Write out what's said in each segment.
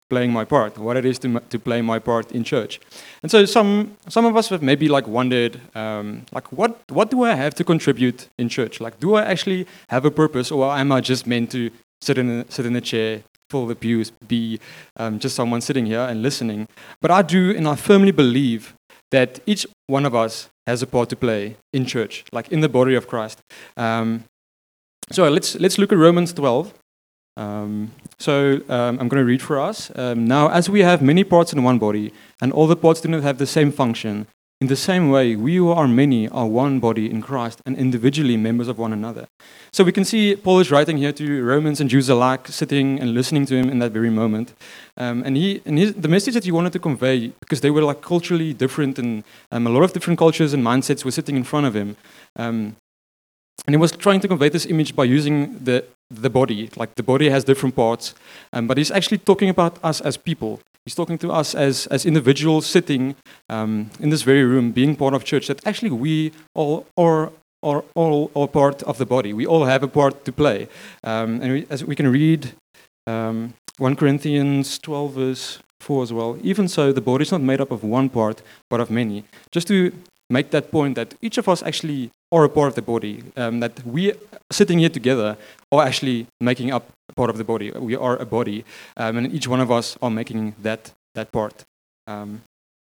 playing my part, what it is to play my part in church. And so some of us have maybe like wondered, like what do I have to contribute in church? Like, do I actually have a purpose, or am I just meant to sit in a chair, fill the pews, be just someone sitting here and listening? But I do, and I firmly believe that each one of us has a part to play in church, like in the body of Christ. So let's look at Romans 12. I'm going to read for us. Now, as we have many parts in one body, and all the parts do not have the same function, in the same way, we who are many are one body in Christ and individually members of one another. So we can see Paul is writing here to Romans and Jews alike, sitting and listening to him in that very moment. The message that he wanted to convey, because they were like culturally different, and a lot of different cultures and mindsets were sitting in front of him. And he was trying to convey this image by using the body. Like the body has different parts, but he's actually talking about us as people. He's talking to us as individuals sitting in this very room, being part of church, that actually we all are part of the body. We all have a part to play. As we can read 1 Corinthians 12 verse 4 as well. Even so, the body is not made up of one part, but of many. Just to make that point that each of us actually are a part of the body, that we sitting here together are actually making up a part of the body. We are a body, and each one of us are making that part. And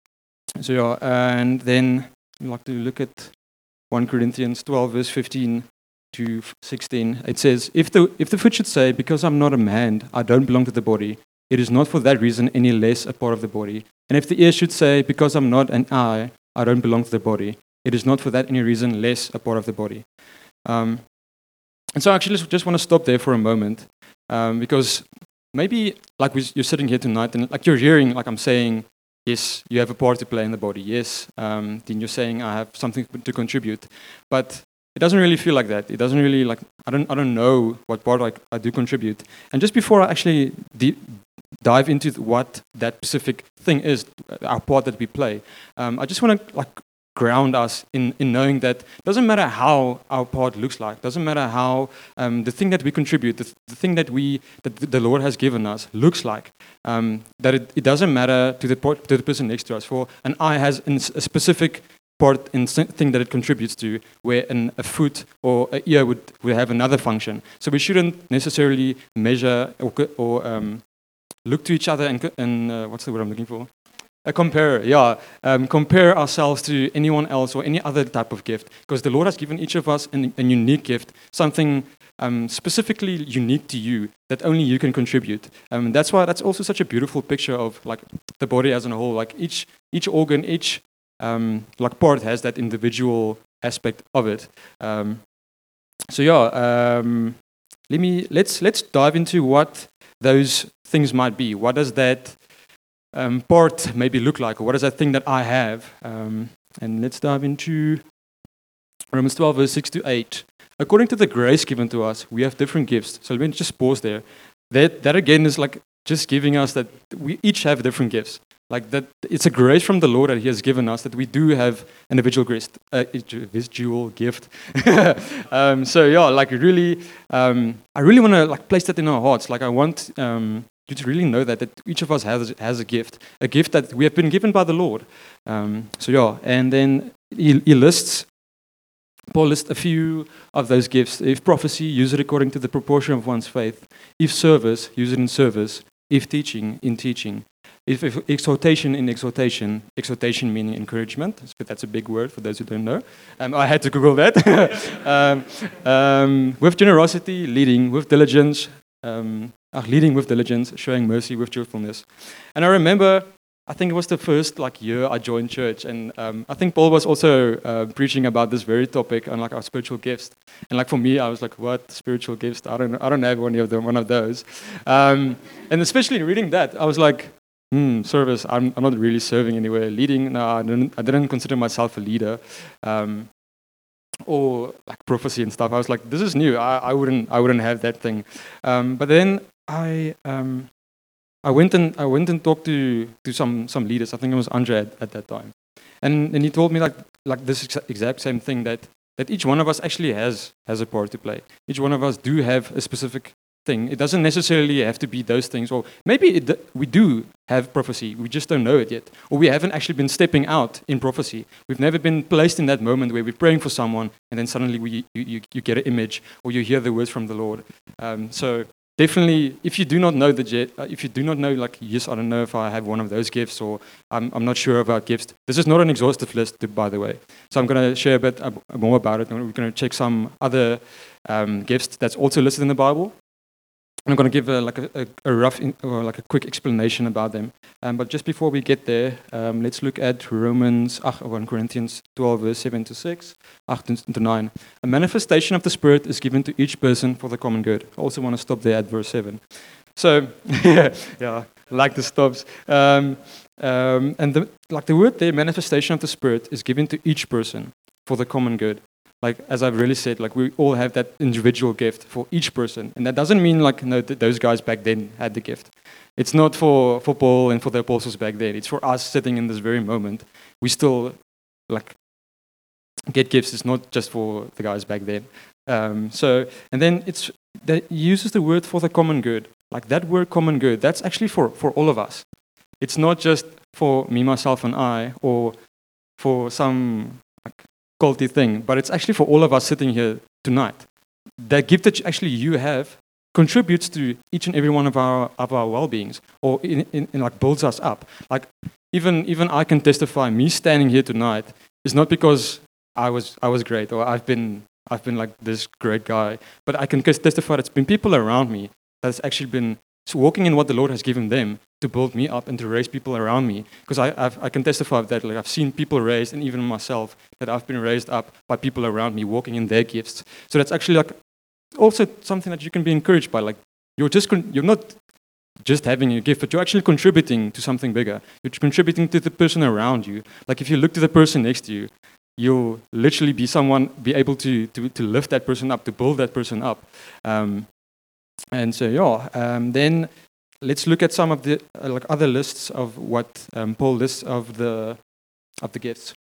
then I'd like to look at 1 Corinthians 12 verse 15 to 16. It says, if the foot should say, because I'm not a man, I don't belong to the body, it is not for that reason any less a part of the body. And if the ear should say, because I'm not an eye, I don't belong to the body, it is not for that any reason less a part of the body. And so I actually just want to stop there for a moment, because maybe like you're sitting here tonight and like you're hearing, like I'm saying, yes, you have a part to play in the body. Yes, then you're saying I have something to contribute, but it doesn't really feel like that. It doesn't really like I don't know what part I do contribute. And just before I actually dive into what that specific thing is, our part that we play, I just want to like ground us in knowing that it doesn't matter how our part looks like, doesn't matter how the thing that we contribute, the thing that the Lord has given us looks like, that it doesn't matter to the person next to us. For an eye has a specific part and thing that it contributes to, where a foot or an ear would have another function. So we shouldn't necessarily measure or look to each other and what's the word I'm looking for? Compare ourselves to anyone else or any other type of gift, because the Lord has given each of us a unique gift, something specifically unique to you that only you can contribute. That's why that's also such a beautiful picture of like the body as a whole. Like each organ, each like part has that individual aspect of it. Let's dive into what those things might be. What does that part maybe look like, or what is that thing that I have? And let's dive into Romans 12 verse 6 to 8. According to the grace given to us, we have different gifts. So let me just pause there. That again is like just giving us that we each have different gifts. Like that, it's a grace from the Lord that He has given us that we do have an individual gift. Like really, I really want to like place that in our hearts. Like I want you to really know that each of us has a gift that we have been given by the Lord. And then Paul lists a few of those gifts. If prophecy, use it according to the proportion of one's faith. If service, use it in service. If teaching, in teaching. If exhortation, in exhortation. Exhortation meaning encouragement. That's a big word for those who don't know. I had to Google that. With generosity, leading. With diligence, leading with diligence, showing mercy with cheerfulness. And I remember, I think it was the first year I joined church, and I think Paul was also preaching about this very topic on our spiritual gifts. And for me, I was like, "What spiritual gifts? I don't have one of those." And especially reading that, I was like, service. I'm not really serving anywhere. Leading, no, I didn't consider myself a leader. Or prophecy and stuff. I was like, this is new. I wouldn't have that thing. But then I went and talked to some leaders. I think it was Andre at that time, and he told me like this exact same thing, that each one of us actually has a part to play. Each one of us do have a specific thing. It doesn't necessarily have to be those things. Or maybe we do have prophecy. We just don't know it yet. Or we haven't actually been stepping out in prophecy. We've never been placed in that moment where we're praying for someone and then suddenly you get an image or you hear the words from the Lord. So definitely, if you do not know if you do not know, like, yes, I don't know if I have one of those gifts, or I'm not sure about gifts. This is not an exhaustive list, by the way. So I'm going to share a bit more about it. And we're going to check some other gifts that's also listed in the Bible. And I'm going to give a rough or like a quick explanation about them. But just before we get there, let's look at 1 Corinthians 12, verse 7 to 6, 8 to 9. A manifestation of the Spirit is given to each person for the common good. I also want to stop there at verse 7. So, yeah, like the stops. And the word there, manifestation of the Spirit, is given to each person for the common good. Like, as I've really said, like, we all have that individual gift for each person. And that doesn't mean, like, no, those guys back then had the gift. It's not for Paul and for the apostles back then. It's for us sitting in this very moment. We still, like, get gifts. It's not just for the guys back then. And then that uses the word for the common good. Like, that word common good, that's actually for all of us. It's not just for me, myself, and I, or for some culty thing, but it's actually for all of us sitting here tonight. That gift that actually you have contributes to each and every one of our well-beings, or in like builds us up. Like even I can testify. Me standing here tonight is not because I was great, or I've been like this great guy, but I can testify that it's been people around me that's actually been walking in what the Lord has given them to build me up and to raise people around me. Because I can testify that, like, I've seen people raised, and even myself, that I've been raised up by people around me walking in their gifts. So that's actually like also something that you can be encouraged by. Like, you're not just having a gift, but you're actually contributing to something bigger. You're contributing to the person around you. Like, if you look to the person next to you, you'll literally be able to lift that person up, to build that person up. And so, then let's look at some of the other lists of what Paul lists of the gifts.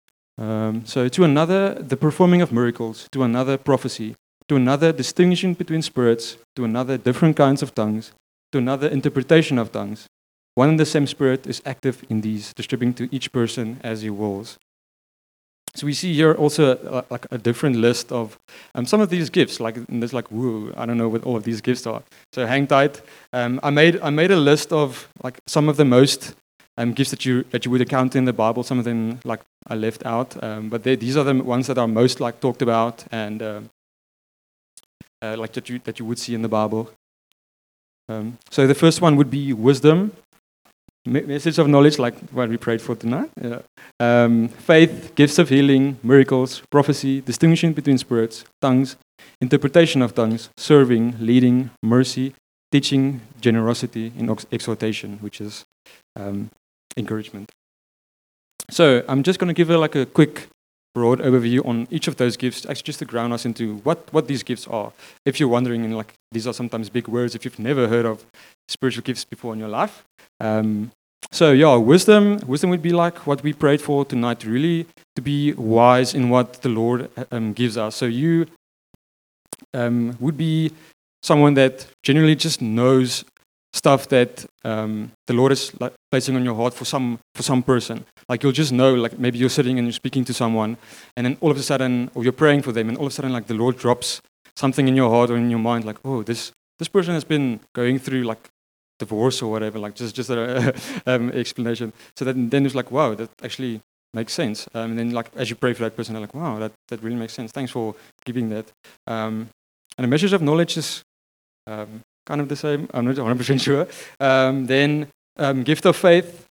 So to another, the performing of miracles; to another, prophecy; to another, distinguishing between spirits; to another, different kinds of tongues; to another, interpretation of tongues. One and the same Spirit is active in these, distributing to each person as he wills. So we see here also like a different list of some of these gifts. Like, there's like, whoa, I don't know what all of these gifts are. So hang tight. I made a list of like some of the most gifts that you would encounter in the Bible. Some of them like I left out, but these are the ones that are most like talked about and like that you would see in the Bible. So the first one would be wisdom. Message of knowledge, like what we prayed for tonight. Yeah. Faith, gifts of healing, miracles, prophecy, distinguishing between spirits, tongues, interpretation of tongues, serving, leading, mercy, teaching, generosity, and exhortation, which is encouragement. So I'm just going to give a quick, broad overview on each of those gifts, actually just to ground us into what these gifts are. If you're wondering, and like these are sometimes big words, if you've never heard of spiritual gifts before in your life. Wisdom would be like what we prayed for tonight, really to be wise in what the Lord gives us. So you would be someone that generally just knows stuff that the Lord is like placing on your heart for some person. Like, you'll just know, like maybe you're sitting and you're speaking to someone, and then all of a sudden, or you're praying for them, and all of a sudden, like the Lord drops something in your heart or in your mind, like, oh, this person has been going through like divorce or whatever, like just an explanation. So then it's like, wow, that actually makes sense. And then like as you pray for that person, they're like, wow, that really makes sense. Thanks for giving that. And the message of knowledge is kind of the same. I'm not 100% sure. Then gift of faith.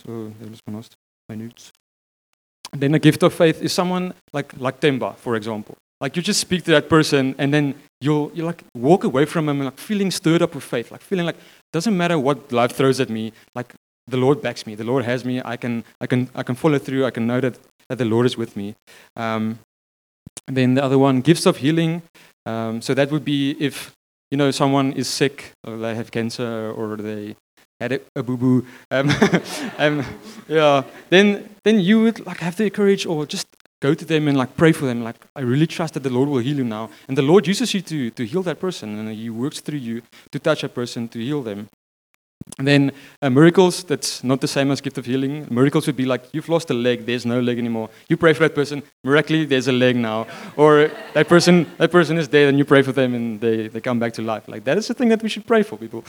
Then a gift of faith is someone like Temba, for example. Like, you just speak to that person, and then you like walk away from him, and like feeling stirred up with faith, like feeling like doesn't matter what life throws at me, like the Lord backs me, the Lord has me. I can follow through. I can know that the Lord is with me. And then the other one, gifts of healing. So that would be if someone is sick, or they have cancer, or they had a boo-boo. Then you would like have the courage, or just go to them and like pray for them. Like, I really trust that the Lord will heal you now. And the Lord uses you to heal that person, and He works through you to touch a person, to heal them. And then miracles, that's not the same as gift of healing. Miracles would be like, you've lost a leg, there's no leg anymore. You pray for that person, miraculously there's a leg now. Or that person is dead and you pray for them and they come back to life. Like, that is the thing that we should pray for people.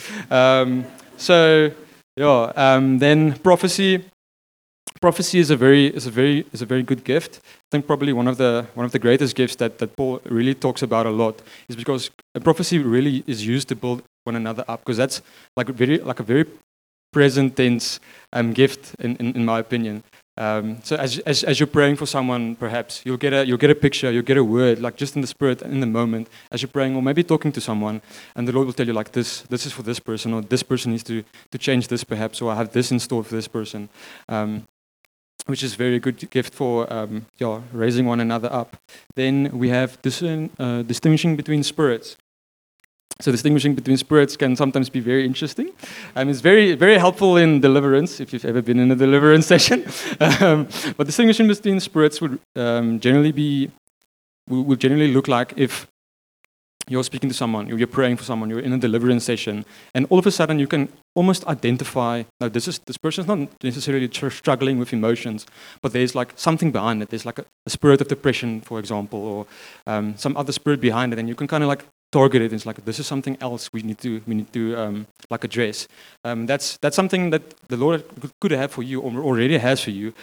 Then prophecy. Prophecy is a very good gift. I think probably one of the greatest gifts that Paul really talks about a lot is because a prophecy really is used to build one another up, because that's like a very present tense gift in my opinion. So as you're praying for someone, perhaps you'll get a picture, you'll get a word, like just in the spirit, in the moment, as you're praying, or maybe talking to someone, and the Lord will tell you like this is for this person, or this person needs to change this perhaps, or I have this in store for this person. Which is a very good gift for raising one another up. Then we have distinguishing between spirits. So distinguishing between spirits can sometimes be very interesting. It's very, very helpful in deliverance, if you've ever been in a deliverance session. But distinguishing between spirits would generally look like if you're speaking to someone, you're praying for someone, you're in a deliverance session, and all of a sudden you can almost identify, now this person's not necessarily struggling with emotions, but there's like something behind it. There's like a spirit of depression, for example, or some other spirit behind it, and you can kind of like target it. It's like, this is something else we need to like address. That's something that the Lord could have for you, or already has for you.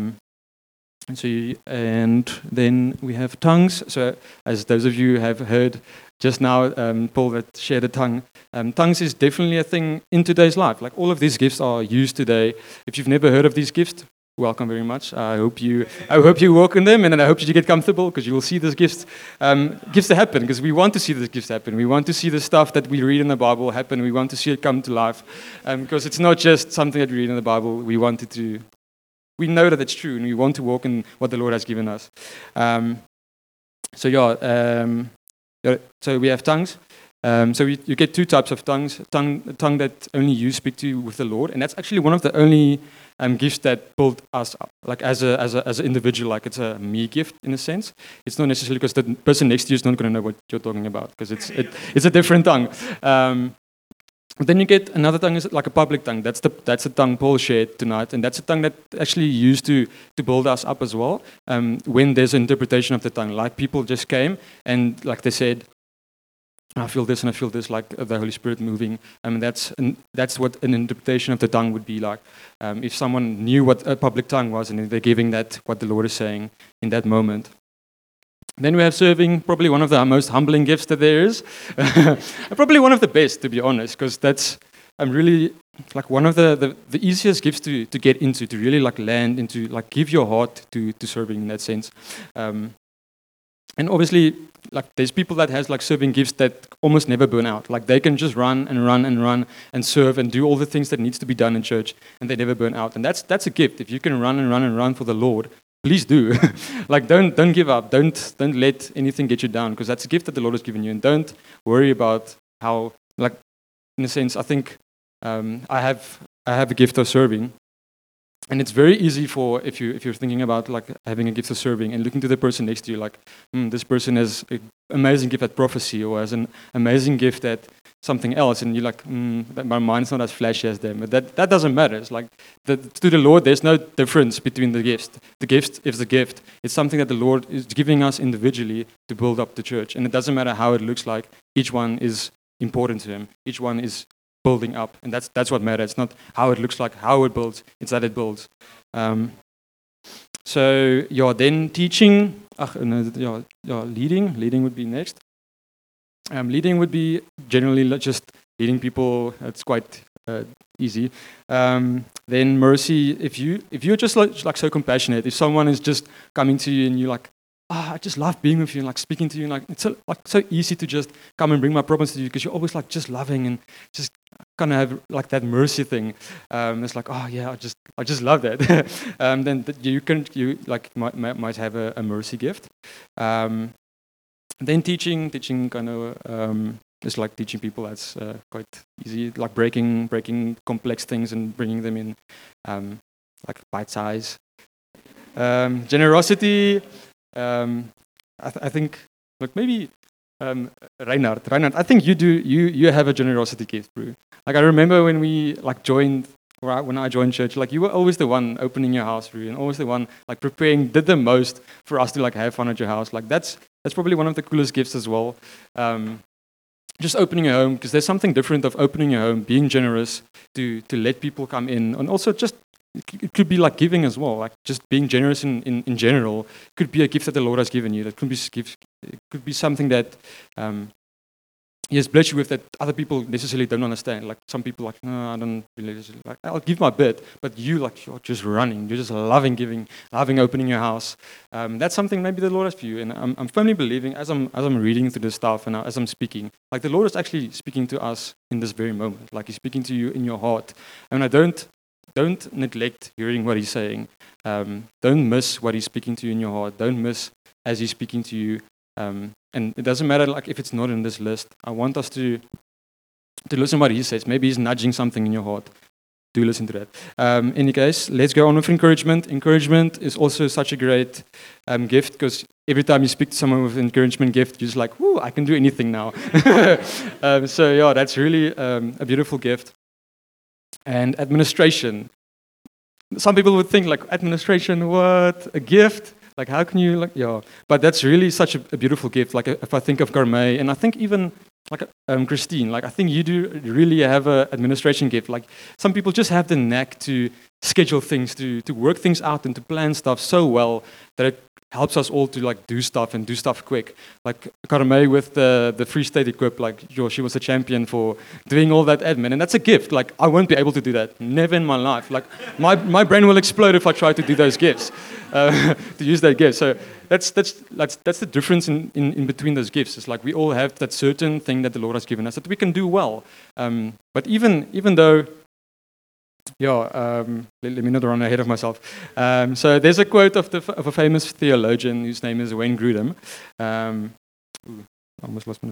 And then we have tongues. So as those of you have heard just now, Paul that shared a tongue. Tongues is definitely a thing in today's life. Like, all of these gifts are used today. If you've never heard of these gifts, welcome very much. I hope you walk in them, and I hope you get comfortable, because you will see these gifts to happen, because we want to see these gifts happen. We want to see the stuff that we read in the Bible happen. We want to see it come to life, because it's not just something that we read in the Bible. We know that it's true, and we want to walk in what the Lord has given us. So we have tongues. So you get two types of tongues. Tongue that only you speak to with the Lord, and that's actually one of the only gifts that build us up, like as an individual. Like, it's a me gift in a sense. It's not necessarily because the person next to you is not going to know what you're talking about, because it's a different tongue. But then you get another tongue, is like a public tongue. That's the tongue Paul shared tonight, and that's a tongue that actually used to build us up as well. When there's an interpretation of the tongue, like people just came and like they said, I feel this and I feel this, like the Holy Spirit moving. That's what an interpretation of the tongue would be like. If someone knew what a public tongue was, and they're giving that what the Lord is saying in that moment. Then we have serving, probably one of the most humbling gifts that there is. Probably one of the best, to be honest, because that's really like one of the easiest gifts to get into, to really like land into, like give your heart to serving in that sense. And obviously, like there's people that has like serving gifts that almost never burn out. Like, they can just run and run and run and serve and do all the things that needs to be done in church, and they never burn out. And that's a gift. If you can run and run and run for the Lord, please do. Like, don't give up. Don't let anything get you down, because that's a gift that the Lord has given you. And don't worry about how, like, in a sense, I think I have a gift of serving. And it's very easy for, if you're thinking about like having a gift of serving and looking to the person next to you, like, this person has an amazing gift at prophecy, or has an amazing gift at something else, and you're like, my mind's not as flashy as them. But that doesn't matter. It's like, to the Lord, there's no difference between the gifts. The gift is the gift. It's something that the Lord is giving us individually to build up the church. And it doesn't matter how it looks like. Each one is important to Him. Each one is building up, and that's what matters. It's not how it looks like, how it builds. It's that it builds. Then teaching. Leading would be next. Leading would be generally just leading people. That's quite easy. Then mercy. If you're just like so compassionate, if someone is just coming to you and you're like, I just love being with you and like speaking to you, and like it's so easy to just come and bring my problems to you, because you're always like just loving and just kind of have like that mercy thing. It's like, oh yeah, I just love that. Then you might have a mercy gift. Then teaching kind of is like teaching people. That's quite easy, like breaking complex things and bringing them in like bite size. Generosity. I think, look, maybe Reinhard. I think you have a generosity gift, bro. Like I remember when we like joined, when I joined church, like you were always the one opening your house, bro, and always the one like preparing, did the most for us to like have fun at your house. Like that's probably one of the coolest gifts as well. Just opening your home, because there's something different of opening your home, being generous to let people come in, and also just it could be like giving as well, like just being generous in general could be a gift that the Lord has given you. That could be it could be something that He has blessed you with that other people necessarily don't understand. Like some people like, no, I don't really like. I'll give my bit, but you're just running. You're just loving giving, loving opening your house. That's something maybe the Lord has for you. And I'm firmly believing as I'm reading through this stuff and as I'm speaking, like the Lord is actually speaking to us in this very moment. Like He's speaking to you in your heart. And I don't neglect hearing what He's saying. Don't miss what He's speaking to you in your heart. Don't miss as He's speaking to you. And it doesn't matter like if it's not in this list. I want us to listen what He says. Maybe He's nudging something in your heart. Do listen to that. In any case, let's go on with encouragement. Encouragement is also such a great gift, because every time you speak to someone with an encouragement gift, you're just like, whoo, I can do anything now. So yeah, that's really a beautiful gift. And administration. Some people would think like, administration, what? A gift? Like, how can you, like, yeah. But that's really such a beautiful gift. Like, if I think of Gourmet, and I think even, like, Christine, like, I think you do really have an administration gift. Like, some people just have the knack to schedule things, to work things out and to plan stuff so well that it helps us all to, like, do stuff and do stuff quick. Like, Gourmet with the Free State Equip, like, she was a champion for doing all that admin. And that's a gift. Like, I won't be able to do that. Never in my life. Like, my brain will explode if I try to do those gifts. To use that gift. So that's the difference in between those gifts. It's like we all have that certain thing that the Lord has given us that we can do well. But even though, let me not run ahead of myself. So there's a quote of a famous theologian whose name is Wayne Grudem. I almost lost my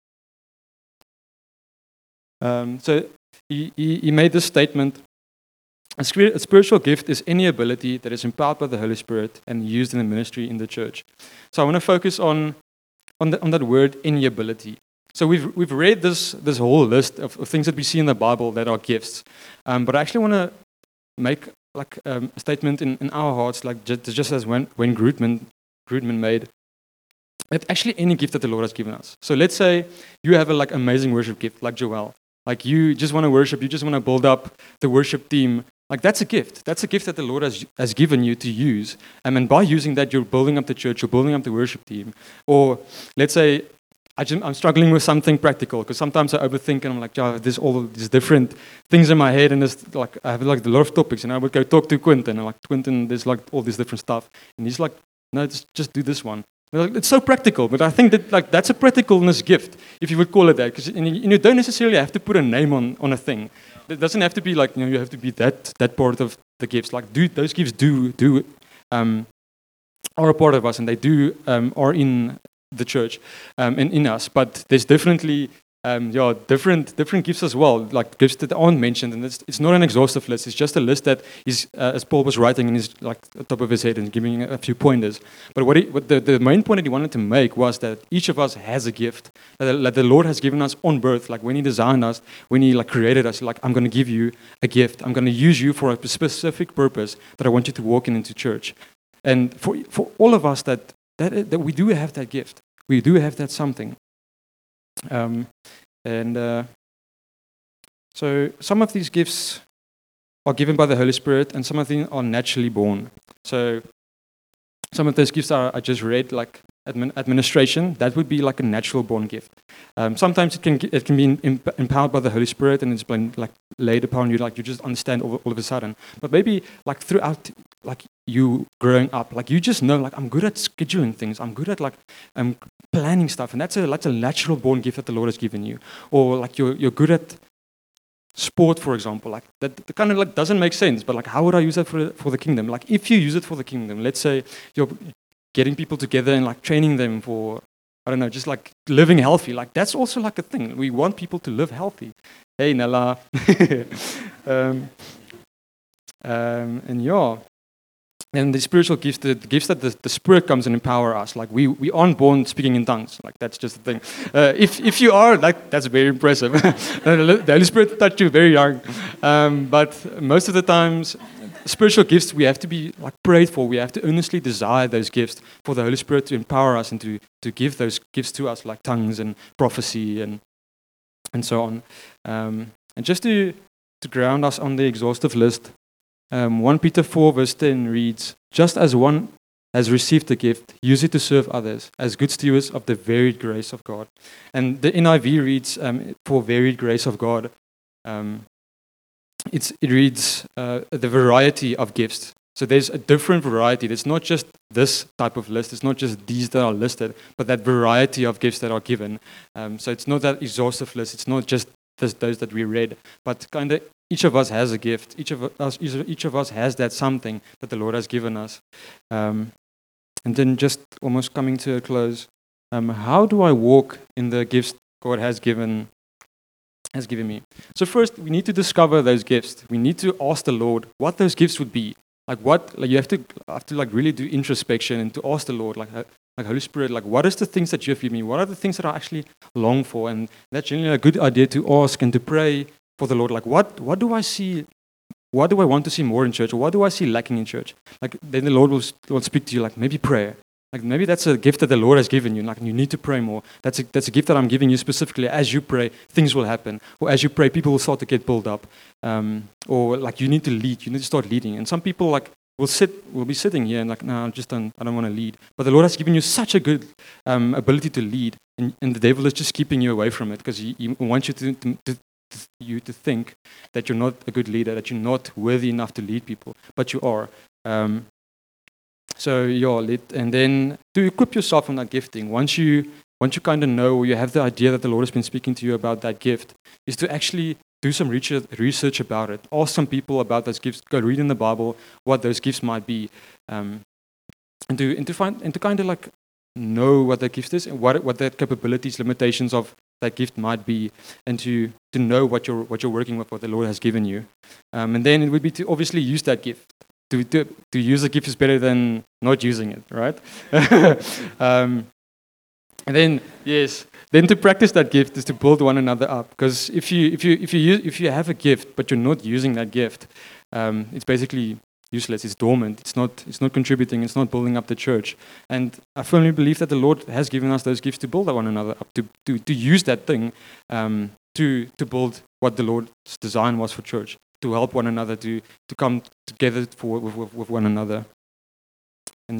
nose. So he made this statement. A spiritual gift is any ability that is empowered by the Holy Spirit and used in the ministry in the church. So I want to focus on that word, any ability. So we've read this whole list of things that we see in the Bible that are gifts. But I actually want to make like a statement in our hearts, like just as when Grudman made, that actually any gift that the Lord has given us. So let's say you have a like amazing worship gift, like Joel. Like you just want to worship, you just want to build up the worship team. Like that's a gift. That's a gift that the Lord has given you to use. And by using that, you're building up the church, you're building up the worship team. Or let's say I'm struggling with something practical, because sometimes I overthink and I'm like, yeah, there's all of these different things in my head, and there's like I have like a lot of topics, and I would go talk to Quentin, and I'm like, Quentin, there's like all this different stuff, and he's like, no, just do this one. Like, it's so practical, but I think that like that's a practicalness gift, if you would call it that, because you don't necessarily have to put a name on a thing. It doesn't have to be like, you have to be that part of the gifts. Like those gifts are a part of us, and they are in the church and in us. But there's definitely different gifts as well, like gifts that aren't mentioned, and it's not an exhaustive list. It's just a list that is, as Paul was writing in his like the top of his head and giving a few pointers. But what the main point that he wanted to make was that each of us has a gift that the Lord has given us on birth. Like when He designed us, when He like created us, like I'm going to give you a gift. I'm going to use you for a specific purpose that I want you to walk into church. And for all of us that we do have that gift, we do have that something. So some of these gifts are given by the Holy Spirit, and some of them are naturally born. So some of those gifts I just read, like administration, that would be like a natural born gift. Sometimes it can be empowered by the Holy Spirit, and it's been like laid upon you, like you just understand all of a sudden. But maybe like throughout like you growing up, like you just know, like I'm good at scheduling things, I'm good at like planning stuff, and that's a natural born gift that the Lord has given you. Or like you're good at sport, for example, like that kind of like doesn't make sense, but like how would I use that for the kingdom? Like if you use it for the kingdom, let's say you're getting people together and like training them for, I don't know, just like living healthy, like that's also like a thing. We want people to live healthy. Hey Nella. And yeah, And the spiritual gifts, the gifts that the Spirit comes and empower us. Like we aren't born speaking in tongues. Like that's just the thing. If you are, like that's very impressive. The Holy Spirit touched you very young. But most of the times, spiritual gifts we have to be like prayed for. We have to earnestly desire those gifts for the Holy Spirit to empower us and to give those gifts to us, like tongues and prophecy and so on. And just to ground us on the exhaustive list. 1 Peter 4 verse 10 reads, "Just as one has received a gift, use it to serve others as good stewards of the varied grace of God." And the NIV reads, "For varied grace of God." It reads the variety of gifts. So there's a different variety. It's not just this type of list. It's not just these that are listed, but that variety of gifts that are given. So it's not that exhaustive list. It's not just those that we read, but kind of each of us has a gift. Each of us has that something that the Lord has given us. And then just almost coming to a close, how do I walk in the gifts God has given me? So first, we need to discover those gifts. We need to ask the Lord what those gifts would be. You have to like really do introspection and to ask the Lord, like Holy Spirit, like what is the things that you have given me? What are the things that I actually long for? And that's generally a good idea to ask and to pray for the Lord. Like what do I see? What do I want to see more in church? Or what do I see lacking in church? Like then the Lord will speak to you, like maybe prayer. Like maybe that's a gift that the Lord has given you. Like you need to pray more. That's a gift that I'm giving you specifically. As you pray, things will happen. Or as you pray, people will start to get built up. Or like you need to lead. You need to start leading. And some people like will be sitting here and like, no, I don't want to lead. But the Lord has given you such a good ability to lead, and the devil is just keeping you away from it because he wants you to think that you're not a good leader, that you're not worthy enough to lead people, but you are. And then to equip yourself on that gifting, once you kind of know, or you have the idea that the Lord has been speaking to you about that gift, is to actually do some research about it. Ask some people about those gifts. Go read in the Bible what those gifts might be, and to kind of like know what that gift is and what the capabilities, limitations of that gift might be, and to know what you're working with, what the Lord has given you. And then it would be to obviously use that gift. To use a gift is better than not using it, right? And then to practice that gift is to build one another up. Because if you have a gift but you're not using that gift, it's basically useless. It's dormant. It's not contributing. It's not building up the church. And I firmly believe that the Lord has given us those gifts to build one another up, to use that thing to build what the Lord's design was for church, to help one another, to come together with one another. And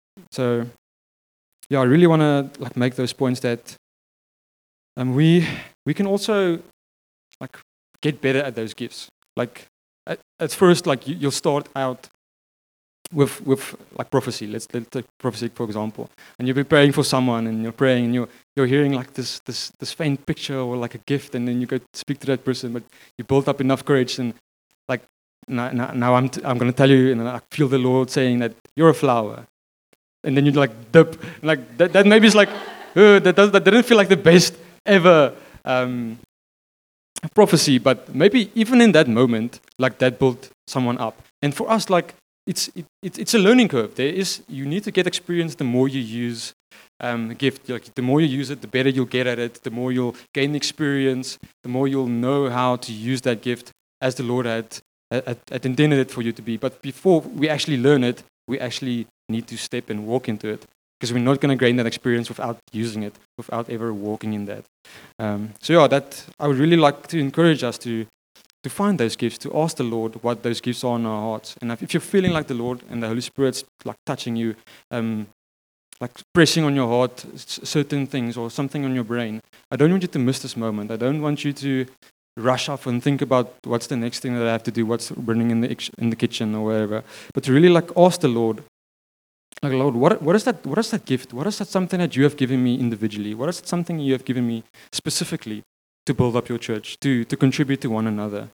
I really want to like make those points that we can also like get better at those gifts. Like at first, like you'll start out with like prophecy. Let's take prophecy for example, and you'll be praying for someone, and you're praying, and you're hearing like this faint picture or like a gift, and then you go speak to that person, but you build up enough courage, and like now I'm going to tell you, and I feel the Lord saying that you're a flower. And then you like dip, like that maybe is like, that didn't feel like the best ever prophecy, but maybe even in that moment, like that built someone up. And for us, like it's a learning curve. You need to get experience. The more you use a gift, like the more you use it, the better you'll get at it. The more you'll gain experience, the more you'll know how to use that gift as the Lord had intended it for you to be. But before we actually learn it, we actually need to step and walk into it, because we're not going to gain that experience without using it, without ever walking in that. That I would really like to encourage us to find those gifts, to ask the Lord what those gifts are in our hearts. And if you're feeling like the Lord and the Holy Spirit's like touching you, like pressing on your heart certain things or something on your brain, I don't want you to miss this moment. I don't want you to rush off and think about what's the next thing that I have to do, what's burning in the kitchen or wherever. But to really like ask the Lord, like, Lord, what is that gift? What is that something that you have given me individually? What is that something you have given me specifically to build up your church, to contribute to one another?